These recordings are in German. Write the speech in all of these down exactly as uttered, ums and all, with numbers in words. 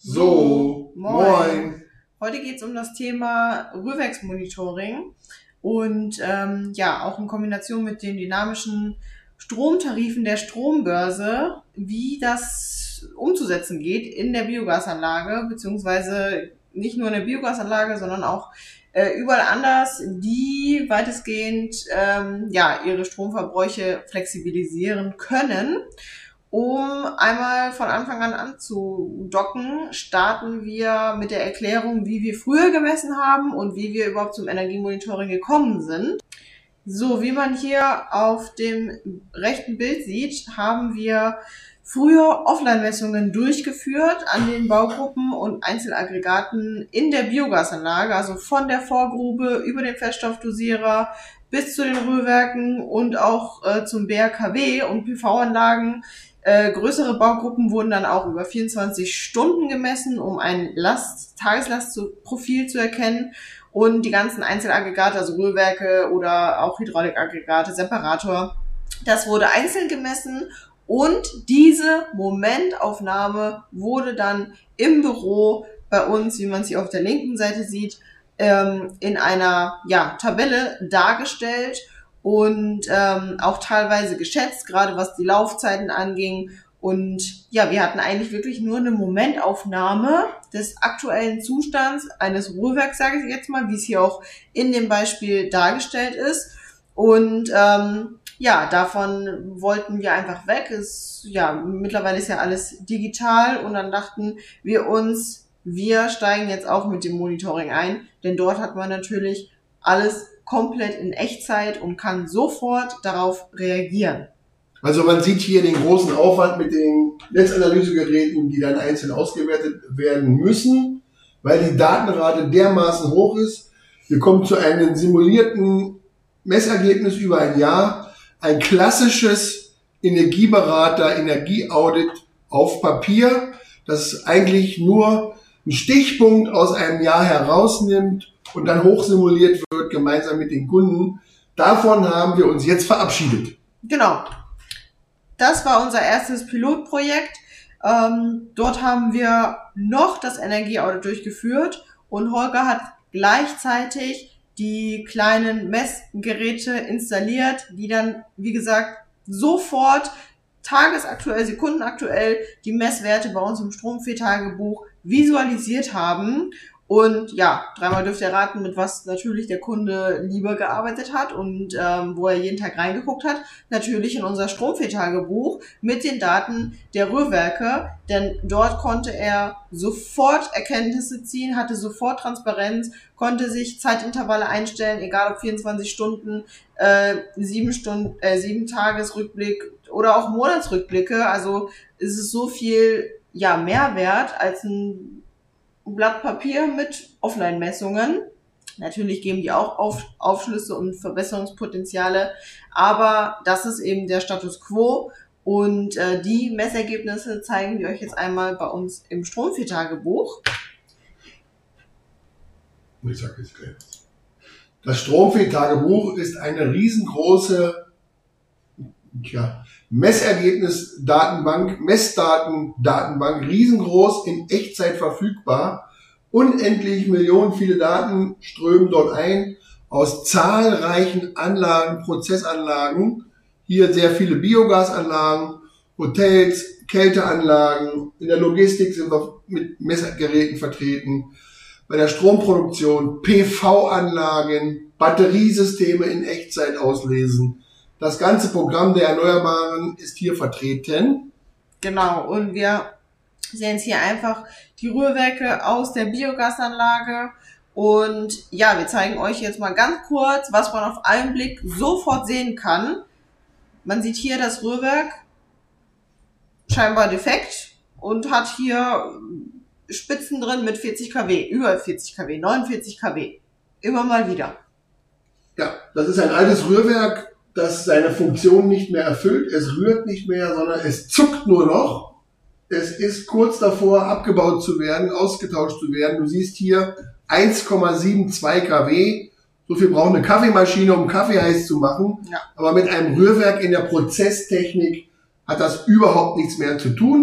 So, moin. moin. Heute geht es um das Thema Rührwerksmonitoring und ähm, ja, auch in Kombination mit den dynamischen Stromtarifen der Strombörse, wie das umzusetzen geht in der Biogasanlage, beziehungsweise nicht nur in der Biogasanlage, sondern auch äh, überall anders, die weitestgehend ähm, ja, ihre Stromverbräuche flexibilisieren können. Um einmal von Anfang an anzudocken, starten wir mit der Erklärung, wie wir früher gemessen haben und wie wir überhaupt zum Energiemonitoring gekommen sind. So, wie man hier auf dem rechten Bild sieht, haben wir früher Offline-Messungen durchgeführt an den Baugruppen und Einzelaggregaten in der Biogasanlage, also von der Vorgrube über den Feststoffdosierer bis zu den Rührwerken und auch äh, zum B R K W und P V-Anlagen. Äh, größere Baugruppen wurden dann auch über vierundzwanzig Stunden gemessen, um ein Last, Tageslastprofil zu erkennen. Und die ganzen Einzelaggregate, also Rührwerke oder auch Hydraulikaggregate, Separator, das wurde einzeln gemessen. Und diese Momentaufnahme wurde dann im Büro bei uns, wie man sie auf der linken Seite sieht, ähm, in einer ja, Tabelle dargestellt. Und ähm, auch teilweise geschätzt, gerade was die Laufzeiten anging. Und ja, wir hatten eigentlich wirklich nur eine Momentaufnahme des aktuellen Zustands eines Rührwerks, sage ich jetzt mal, wie es hier auch in dem Beispiel dargestellt ist. Und ähm, ja, davon wollten wir einfach weg. Es, ja, mittlerweile ist ja alles digital und dann dachten wir uns, wir steigen jetzt auch mit dem Monitoring ein, denn dort hat man natürlich alles komplett in Echtzeit und kann sofort darauf reagieren. Also man sieht hier den großen Aufwand mit den Netzanalysegeräten, die dann einzeln ausgewertet werden müssen, weil die Datenrate dermaßen hoch ist. Wir kommen zu einem simulierten Messergebnis über ein Jahr, ein klassisches Energieberater, Energieaudit auf Papier, das eigentlich nur einen Stichpunkt aus einem Jahr herausnimmt und dann hochsimuliert wird, gemeinsam mit den Kunden. Davon haben wir uns jetzt verabschiedet. Genau. Das war unser erstes Pilotprojekt. Ähm, dort haben wir noch das Energieaudit durchgeführt und Holger hat gleichzeitig die kleinen Messgeräte installiert, die dann, wie gesagt, sofort tagesaktuell, sekundenaktuell die Messwerte bei uns im Stromfehltagebuch visualisiert haben. Und ja, dreimal dürft ihr raten, mit was natürlich der Kunde lieber gearbeitet hat und ähm, wo er jeden Tag reingeguckt hat. Natürlich in unser Stromfehltagebuch mit den Daten der Rührwerke, denn dort konnte er sofort Erkenntnisse ziehen, hatte sofort Transparenz, konnte sich Zeitintervalle einstellen, egal ob vierundzwanzig Stunden, äh, sieben Stunden, äh, sieben Tagesrückblick oder auch Monatsrückblicke. Also es ist so viel ja Mehrwert als ein Blatt Papier mit Offline-Messungen. Natürlich geben die auch Auf, Aufschlüsse und Verbesserungspotenziale, aber das ist eben der Status quo und äh, die Messergebnisse zeigen wir euch jetzt einmal bei uns im Stromfehltagebuch. Ich sag jetzt gleich. Das Stromfehltagebuch ist eine riesengroße ja, Messergebnis-Datenbank, Messdaten-Datenbank, riesengroß, in Echtzeit verfügbar. Unendlich Millionen viele Daten strömen dort ein aus zahlreichen Anlagen, Prozessanlagen. Hier sehr viele Biogasanlagen, Hotels, Kälteanlagen. In der Logistik sind wir mit Messgeräten vertreten. Bei der Stromproduktion P V-Anlagen, Batteriesysteme in Echtzeit auslesen. Das ganze Programm der Erneuerbaren ist hier vertreten. Genau, und wir sehen jetzt hier einfach die Rührwerke aus der Biogasanlage. Und ja, wir zeigen euch jetzt mal ganz kurz, was man auf einen Blick sofort sehen kann. Man sieht hier das Rührwerk, scheinbar defekt, und hat hier Spitzen drin mit vierzig Kilowatt, über vierzig Kilowatt, neunundvierzig Kilowatt. Immer mal wieder. Ja, das ist ein altes Rührwerk, das seine Funktion nicht mehr erfüllt. Es rührt nicht mehr, sondern es zuckt nur noch. Es ist kurz davor, abgebaut zu werden, ausgetauscht zu werden. Du siehst hier eins Komma zweiundsiebzig Kilowatt. So viel braucht eine Kaffeemaschine, um Kaffee heiß zu machen. Ja. Aber mit einem Rührwerk in der Prozesstechnik hat das überhaupt nichts mehr zu tun.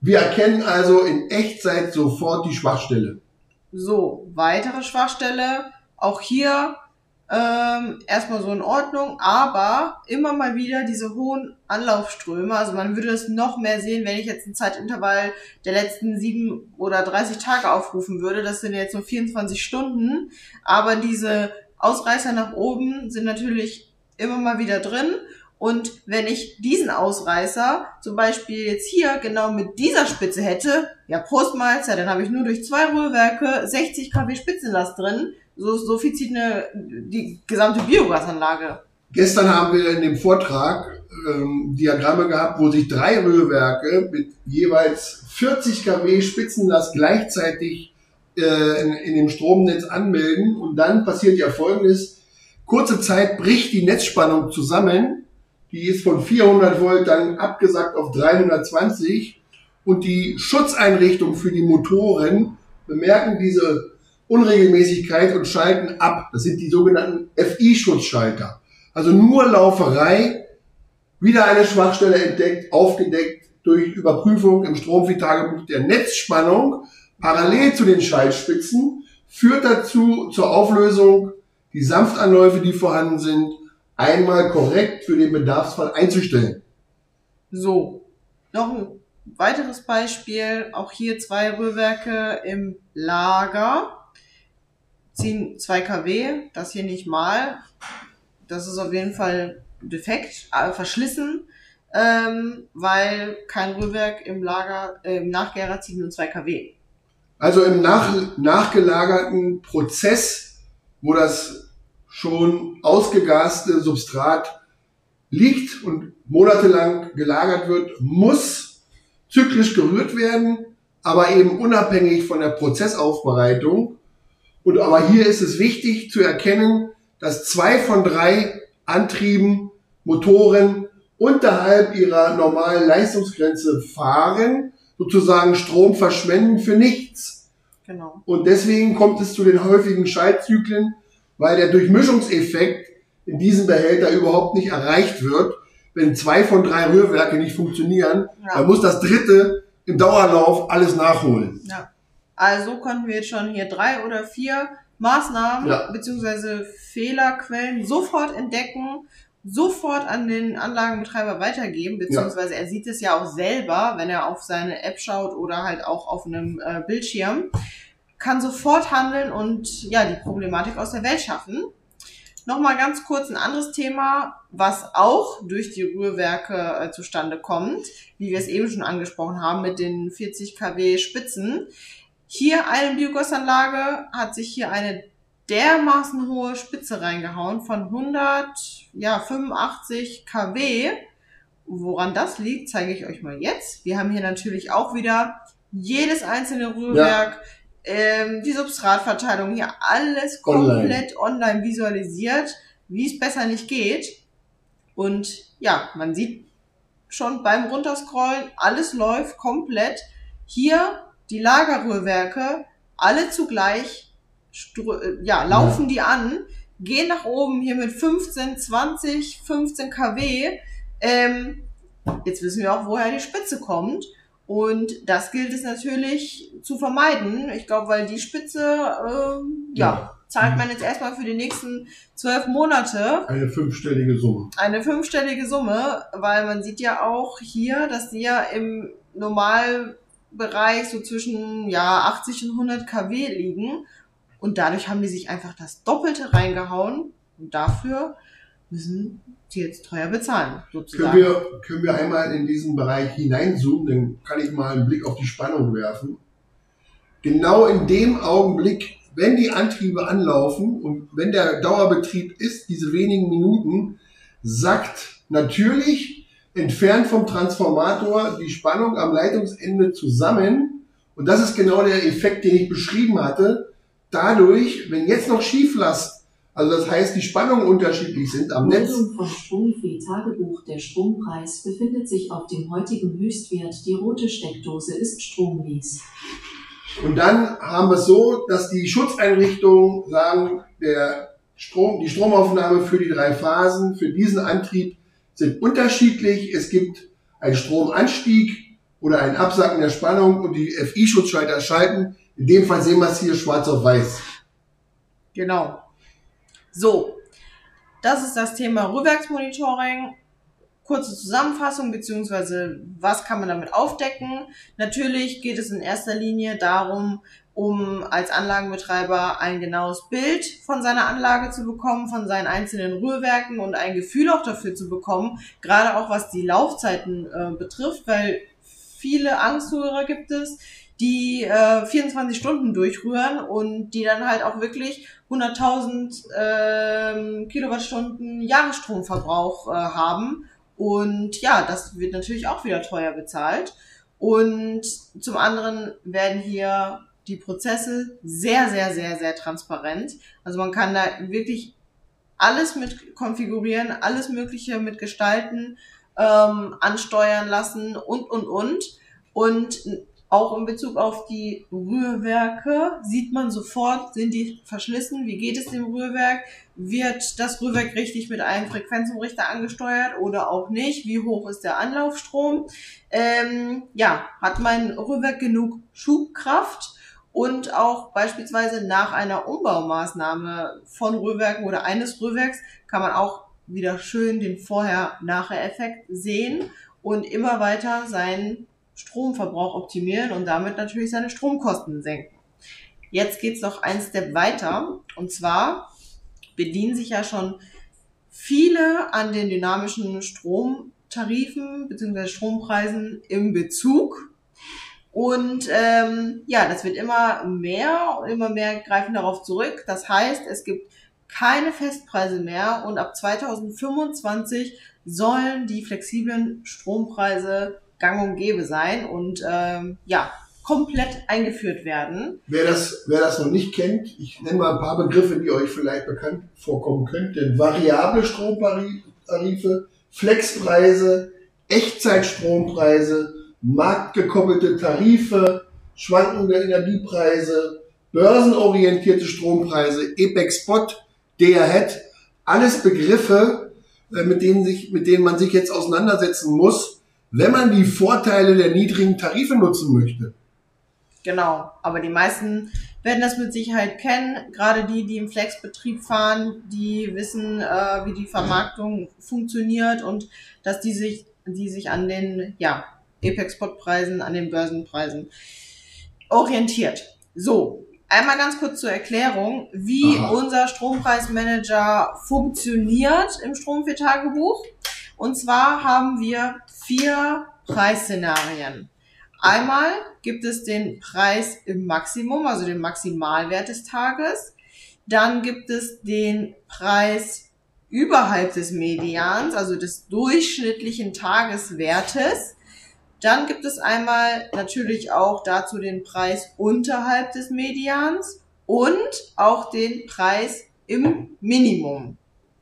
Wir erkennen also in Echtzeit sofort die Schwachstelle. So, weitere Schwachstelle, auch hier ähm, erstmal so in Ordnung, aber immer mal wieder diese hohen Anlaufströme, also man würde es noch mehr sehen, wenn ich jetzt einen Zeitintervall der letzten sieben oder dreißig Tage aufrufen würde, das sind jetzt nur vierundzwanzig Stunden, aber diese Ausreißer nach oben sind natürlich immer mal wieder drin. Und wenn ich diesen Ausreißer zum Beispiel jetzt hier genau mit dieser Spitze hätte, ja Prost Mahlzeit, dann habe ich nur durch zwei Rührwerke sechzig Kilowatt Spitzenlast drin. So, so viel zieht eine, die gesamte Biogasanlage. Gestern haben wir in dem Vortrag ähm, Diagramme gehabt, wo sich drei Rührwerke mit jeweils vierzig Kilowatt Spitzenlast gleichzeitig äh, in, in dem Stromnetz anmelden. Und dann passiert ja Folgendes. Kurze Zeit bricht die Netzspannung zusammen. Die ist von vierhundert Volt dann abgesackt auf dreihundertzwanzig und die Schutzeinrichtungen für die Motoren bemerken diese Unregelmäßigkeit und schalten ab. Das sind die sogenannten F I-Schutzschalter. Also nur Lauferei, wieder eine Schwachstelle entdeckt, aufgedeckt durch Überprüfung im Stromviehtagebuch der Netzspannung parallel zu den Schaltspitzen, führt dazu zur Auflösung, die Sanftanläufe, die vorhanden sind, einmal korrekt für den Bedarfsfall einzustellen. So, noch ein weiteres Beispiel, auch hier zwei Rührwerke im Lager, ziehen zwei Kilowatt, das hier nicht mal, das ist auf jeden Fall defekt, äh, verschlissen, ähm, weil kein Rührwerk im Lager, äh, im Nachgärer zieht nur zwei Kilowatt. Also im nach, nachgelagerten Prozess, wo das schon ausgegaste Substrat liegt und monatelang gelagert wird, muss zyklisch gerührt werden, aber eben unabhängig von der Prozessaufbereitung. Und aber hier ist es wichtig zu erkennen, dass zwei von drei Antrieben, Motoren unterhalb ihrer normalen Leistungsgrenze fahren, sozusagen Strom verschwenden für nichts. Genau. Und deswegen kommt es zu den häufigen Schaltzyklen, weil der Durchmischungseffekt in diesem Behälter überhaupt nicht erreicht wird. Wenn zwei von drei Rührwerke nicht funktionieren, ja, dann muss das dritte im Dauerlauf alles nachholen. Ja. Also konnten wir jetzt schon hier drei oder vier Maßnahmen ja. bzw. Fehlerquellen sofort entdecken, sofort an den Anlagenbetreiber weitergeben, beziehungsweise ja. er sieht es ja auch selber, wenn er auf seine App schaut oder halt auch auf einem äh, Bildschirm, kann sofort handeln und ja die Problematik aus der Welt schaffen. Nochmal ganz kurz ein anderes Thema, was auch durch die Rührwerke äh, zustande kommt, wie wir es eben schon angesprochen haben mit den vierzig Kilowatt Spitzen. Hier eine Biogasanlage hat sich hier eine dermaßen hohe Spitze reingehauen von hundertfünfundachtzig Kilowatt. Woran das liegt, zeige ich euch mal jetzt. Wir haben hier natürlich auch wieder jedes einzelne Rührwerk, ja. ähm, die Substratverteilung, hier alles komplett online, online visualisiert, wie es besser nicht geht. Und ja, man sieht schon beim Runterscrollen, alles läuft komplett. Hier die Lagerrührwerke, alle zugleich, ja, laufen die an, gehen nach oben hier mit fünfzehn, zwanzig, fünfzehn Kilowatt. Ähm, jetzt wissen wir auch, woher die Spitze kommt. Und das gilt es natürlich zu vermeiden. Ich glaube, weil die Spitze, äh, ja, ja, zahlt man jetzt erstmal für die nächsten zwölf Monate. Eine fünfstellige Summe. Eine fünfstellige Summe, weil man sieht ja auch hier, dass die ja im Normalbereich so zwischen ja achtzig und hundert Kilowatt liegen. Und dadurch haben die sich einfach das Doppelte reingehauen. Und dafür müssen sie jetzt teuer bezahlen, sozusagen. Können wir, können wir einmal in diesen Bereich hineinzoomen, dann kann ich mal einen Blick auf die Spannung werfen. Genau in dem Augenblick, wenn die Antriebe anlaufen und wenn der Dauerbetrieb ist, diese wenigen Minuten, sackt natürlich entfernt vom Transformator die Spannung am Leitungsende zusammen. Und das ist genau der Effekt, den ich beschrieben hatte. Dadurch, wenn jetzt noch Schieflast, also das heißt, die Spannungen unterschiedlich sind am Netz. Vom Stromfree-Tagebuch. Der Strompreis befindet sich auf dem heutigen Höchstwert. Die rote Steckdose ist strommies. Und dann haben wir es so, dass die Schutzeinrichtungen sagen, der Strom, die Stromaufnahme für die drei Phasen, für diesen Antrieb sind unterschiedlich. Es gibt einen Stromanstieg oder ein Absacken der Spannung und die F I-Schutzschalter schalten. In dem Fall sehen wir es hier schwarz auf weiß. Genau. So, das ist das Thema Rührwerksmonitoring. Kurze Zusammenfassung, beziehungsweise was kann man damit aufdecken? Natürlich geht es in erster Linie darum, um als Anlagenbetreiber ein genaues Bild von seiner Anlage zu bekommen, von seinen einzelnen Rührwerken und ein Gefühl auch dafür zu bekommen, gerade auch was die Laufzeiten äh, betrifft, weil viele Angsthurer gibt es, die äh, vierundzwanzig Stunden durchrühren und die dann halt auch wirklich hunderttausend äh, Kilowattstunden Jahresstromverbrauch äh, haben. Und ja, das wird natürlich auch wieder teuer bezahlt. Und zum anderen werden hier die Prozesse sehr, sehr, sehr, sehr transparent. Also man kann da wirklich alles mit konfigurieren, alles Mögliche mit gestalten, ähm, ansteuern lassen und, und, und. Und auch in Bezug auf die Rührwerke sieht man sofort, sind die verschlissen, wie geht es dem Rührwerk, wird das Rührwerk richtig mit einem Frequenzumrichter angesteuert oder auch nicht, wie hoch ist der Anlaufstrom, ähm, ja, hat mein Rührwerk genug Schubkraft und auch beispielsweise nach einer Umbaumaßnahme von Rührwerken oder eines Rührwerks kann man auch wieder schön den Vorher-Nachher-Effekt sehen und immer weiter seinen Stromverbrauch optimieren und damit natürlich seine Stromkosten senken. Jetzt geht's noch einen Step weiter und zwar bedienen sich ja schon viele an den dynamischen Stromtarifen bzw. Strompreisen im Bezug und ähm, ja, das wird immer mehr und immer mehr greifen darauf zurück. Das heißt, es gibt keine Festpreise mehr und ab zweitausendfünfundzwanzig sollen die flexiblen Strompreise gang und gäbe sein und ähm, ja, komplett eingeführt werden. Wer das, wer das noch nicht kennt, ich nenne mal ein paar Begriffe, die euch vielleicht bekannt vorkommen könnten. Variable Stromtarife, Flexpreise, Echtzeitstrompreise, marktgekoppelte Tarife, schwankende Energiepreise, börsenorientierte Strompreise, E P E C-Spot, D R H E T, alles Begriffe, mit denen, sich, mit denen man sich jetzt auseinandersetzen muss, wenn man die Vorteile der niedrigen Tarife nutzen möchte. Genau, aber die meisten werden das mit Sicherheit kennen. Gerade die, die im Flexbetrieb fahren, die wissen, äh, wie die Vermarktung funktioniert und dass die sich, die sich an den ja, E P E C-Spot-Preisen, an den Börsenpreisen orientiert. So, einmal ganz kurz zur Erklärung, wie Aha. unser Strompreismanager funktioniert im Strom-vier-Tagebuch. Und zwar haben wir vier Preisszenarien. Einmal gibt es den Preis im Maximum, also den Maximalwert des Tages. Dann gibt es den Preis überhalb des Medians, also des durchschnittlichen Tageswertes. Dann gibt es einmal natürlich auch dazu den Preis unterhalb des Medians und auch den Preis im Minimum.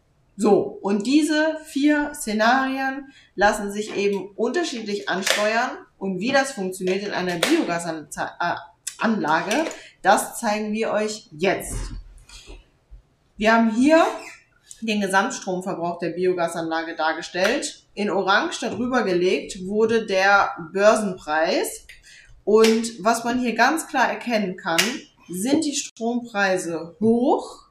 So, und diese vier Szenarien lassen sich eben unterschiedlich ansteuern und wie das funktioniert in einer Biogasanlage, das zeigen wir euch jetzt. Wir haben hier den Gesamtstromverbrauch der Biogasanlage dargestellt. In Orange darüber gelegt wurde der Börsenpreis und was man hier ganz klar erkennen kann, sind die Strompreise hoch,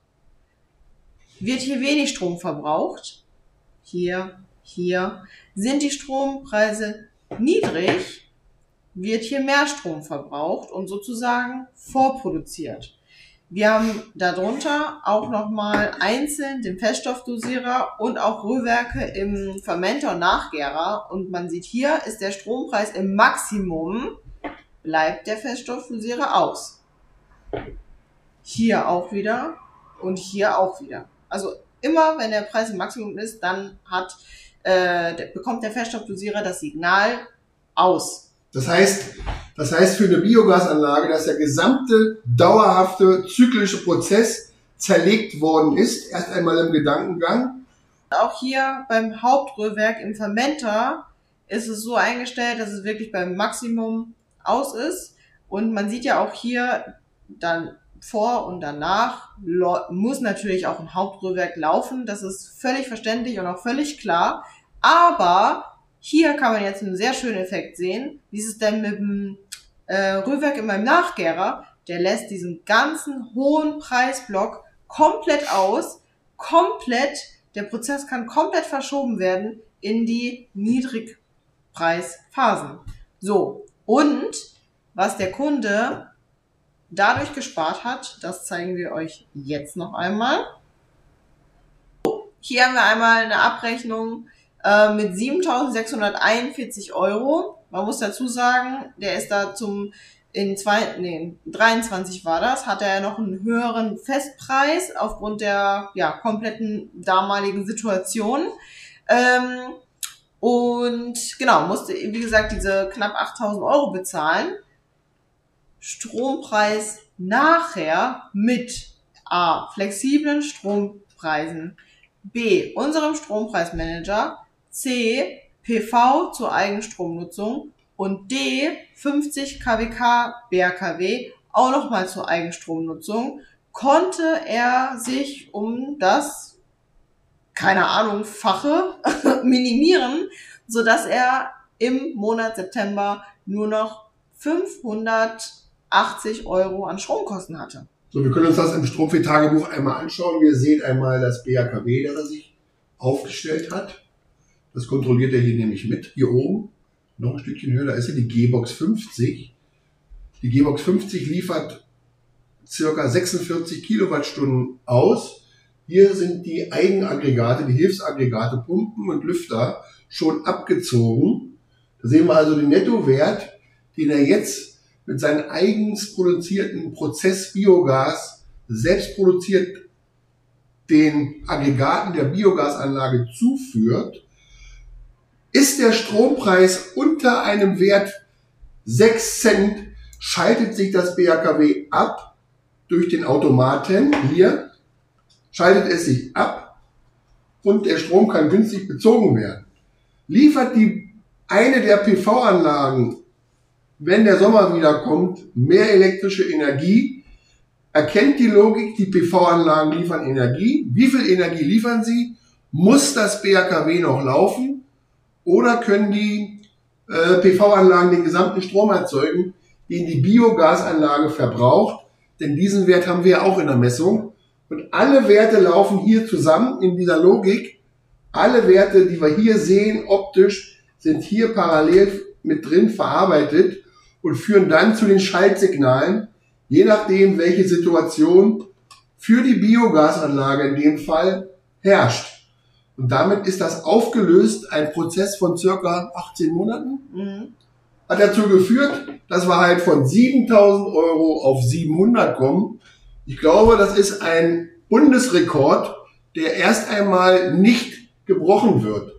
wird hier wenig Strom verbraucht, hier, hier, sind die Strompreise niedrig, wird hier mehr Strom verbraucht und sozusagen vorproduziert. Wir haben darunter auch nochmal einzeln den Feststoffdosierer und auch Rührwerke im Fermenter und Nachgärer und man sieht hier ist der Strompreis im Maximum, bleibt der Feststoffdosierer aus. Hier auch wieder und hier auch wieder. Also immer, wenn der Preis im Maximum ist, dann hat, äh, der, bekommt der Feststoffdosierer das Signal aus. Das heißt, das heißt für eine Biogasanlage, dass der gesamte dauerhafte zyklische Prozess zerlegt worden ist, erst einmal im Gedankengang. Auch hier beim Hauptrührwerk im Fermenter ist es so eingestellt, dass es wirklich beim Maximum aus ist. Und man sieht ja auch hier dann vor und danach muss natürlich auch ein Hauptrührwerk laufen. Das ist völlig verständlich und auch völlig klar. Aber hier kann man jetzt einen sehr schönen Effekt sehen. Wie ist es denn mit dem äh, Rührwerk in meinem Nachgärer? Der lässt diesen ganzen hohen Preisblock komplett aus, komplett, der Prozess kann komplett verschoben werden in die Niedrigpreisphasen. So, und was der Kunde dadurch gespart hat, das zeigen wir euch jetzt noch einmal. Hier haben wir einmal eine Abrechnung äh, mit siebentausendsechshunderteinundvierzig Euro. Man muss dazu sagen, der ist da zum, in zwei, nee, dreiundzwanzig war das, hat er noch einen höheren Festpreis aufgrund der ja, kompletten damaligen Situation. Ähm, und genau, musste, wie gesagt, diese knapp achttausend Euro bezahlen. Strompreis nachher mit A, flexiblen Strompreisen, B, unserem Strompreismanager, C, P V zur Eigenstromnutzung und D, fünfzig Kilowatt B R K W auch nochmal zur Eigenstromnutzung, konnte er sich um das, keine Ahnung, Fache minimieren, sodass er im Monat September nur noch fünfhundertachtzig Euro an Stromkosten hatte. So, wir können uns das im Stromfee-Tagebuch einmal anschauen. Wir sehen einmal das B R K W, das er sich aufgestellt hat. Das kontrolliert er hier nämlich mit, hier oben. Noch ein Stückchen höher, da ist er, die G-Box fünfzig. Die G-Box fünfzig liefert ca. sechsundvierzig Kilowattstunden aus. Hier sind die Eigenaggregate, die Hilfsaggregate, Pumpen und Lüfter schon abgezogen. Da sehen wir also den Nettowert, den er jetzt mit seinem eigens produzierten Prozess Biogas selbst produziert den Aggregaten der Biogasanlage zuführt. Ist der Strompreis unter einem Wert sechs Cent, schaltet sich das B R K W ab durch den Automaten. Hier schaltet es sich ab und der Strom kann günstig bezogen werden. Liefert die eine der P V-Anlagen, wenn der Sommer wieder kommt, mehr elektrische Energie, erkennt die Logik, die P V-Anlagen liefern Energie. Wie viel Energie liefern sie? Muss das B R K W noch laufen? Oder können die äh, P V-Anlagen den gesamten Strom erzeugen, den die Biogasanlage verbraucht? Denn diesen Wert haben wir ja auch in der Messung. Und alle Werte laufen hier zusammen in dieser Logik. Alle Werte, die wir hier sehen, optisch, sind hier parallel mit drin verarbeitet und führen dann zu den Schaltsignalen, je nachdem, welche Situation für die Biogasanlage in dem Fall herrscht. Und damit ist das aufgelöst, ein Prozess von circa achtzehn Monaten. Mhm. Hat dazu geführt, dass wir halt von siebentausend Euro auf siebenhundert kommen. Ich glaube, das ist ein Bundesrekord, der erst einmal nicht gebrochen wird.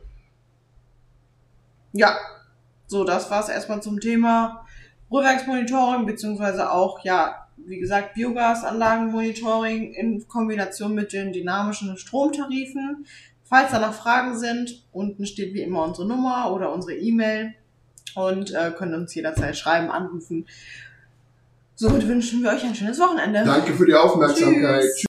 Ja, so, das war es erstmal zum Thema Rührwerksmonitoring, beziehungsweise auch, ja, wie gesagt, Biogasanlagenmonitoring in Kombination mit den dynamischen Stromtarifen. Falls da noch Fragen sind, unten steht wie immer unsere Nummer oder unsere E-Mail und äh, können uns jederzeit schreiben, anrufen. Somit wünschen wir euch ein schönes Wochenende. Danke für die Aufmerksamkeit. Tschüss.